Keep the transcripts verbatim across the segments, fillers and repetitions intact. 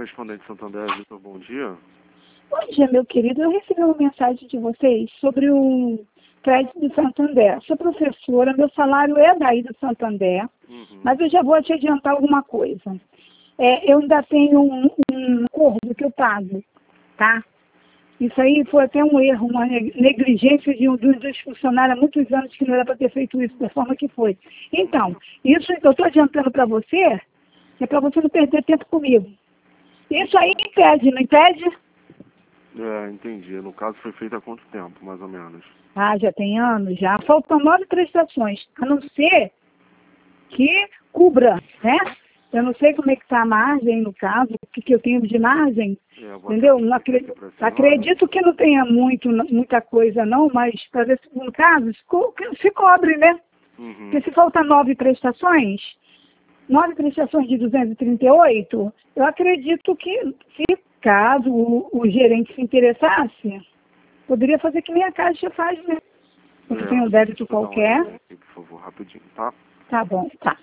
correspondente Santander, Vitor, bom dia. Bom dia, meu querido. Eu recebi uma mensagem de vocês sobre o crédito do Santander. Sou professora, meu salário é daí do Santander, uhum. Mas eu já vou te adiantar alguma coisa. É, eu ainda tenho um, um acordo que eu pago, tá? Isso aí foi até um erro, uma negligência de um dos funcionários há muitos anos que não era para ter feito isso da forma que foi. Então, isso que eu estou adiantando para você é para você não perder tempo comigo. Isso aí impede, não impede? É, entendi. No caso foi feito há quanto tempo, mais ou menos? Ah, já tem anos, já. Faltam nove prestações, a não ser que cubra, né? Eu não sei como é que está a margem, no caso, o que, que eu tenho de margem, é, entendeu? Não acredito, acredito que não tenha muito, muita coisa não, mas para ver se, no caso, se, se cobre, né? Uhum. Porque se falta nove prestações, nove prestações de duzentos e trinta e oito, eu acredito que, se caso o, o gerente se interessasse, poderia fazer que nem a Caixa faz, né? Você é, tem um débito qualquer. Um aqui, por favor, rapidinho, tá? Tá bom, tá.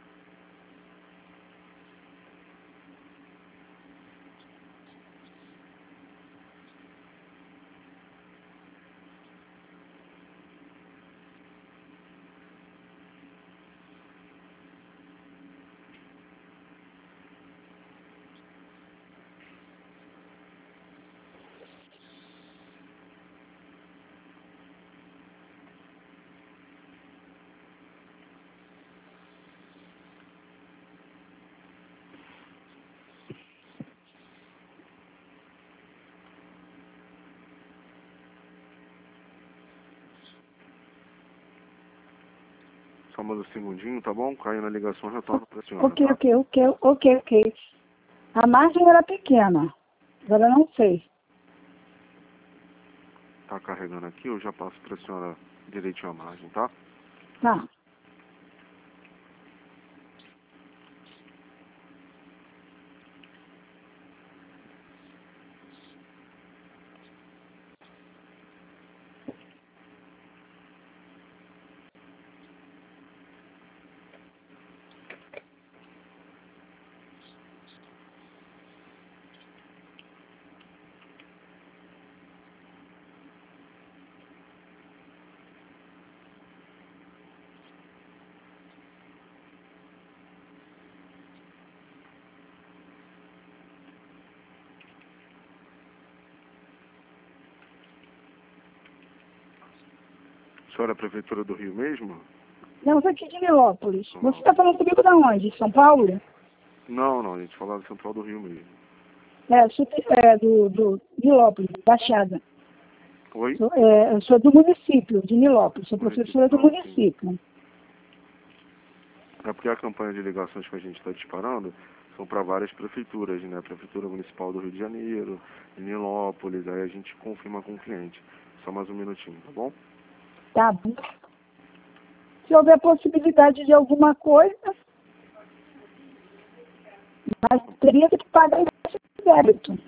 Só mais um segundinho, tá bom? Caiu na ligação, retorno para a senhora. Ok, tá? ok, ok, ok, ok. A margem era pequena, agora não sei. Tá carregando aqui, eu já passo para a senhora direitinho a margem, tá? Tá. A senhora é a Prefeitura do Rio mesmo? Não, eu sou aqui de Nilópolis. Ah. Você está falando comigo de onde? De São Paulo? Não, não, a gente fala do Central do Rio mesmo. É, sou, é do, do Nilópolis, Baixada. Oi? Sou, é, eu sou do município de Nilópolis, sou professora do município. É porque a campanha de ligações que a gente está disparando são para várias prefeituras, né? Prefeitura Municipal do Rio de Janeiro, Nilópolis, aí a gente confirma com o cliente. Só mais um minutinho, tá bom? Tá bom. Se houver possibilidade de alguma coisa, mas teria que pagar esse débito.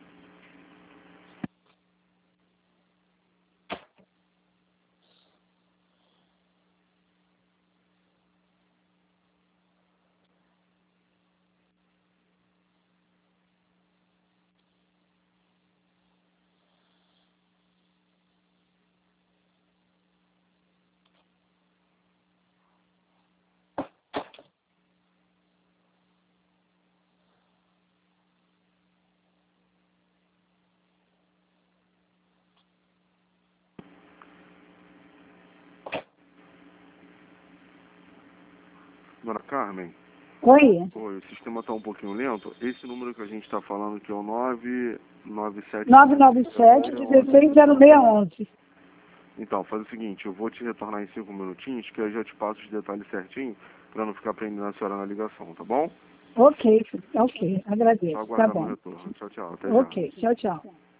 Dona Carmen? Oi? Oi, o sistema está um pouquinho lento. Esse número que a gente está falando que é o nove nove sete... nove nove sete, um seis zero seis um um. Então, faz o seguinte, eu vou te retornar em cinco minutinhos, que eu já te passo os detalhes certinho, para não ficar prendendo a senhora na ligação, tá bom? Ok, ok, agradeço. Só aguardar Tá bom. meu retorno. Tchau, tchau. Até Ok, já. tchau, tchau.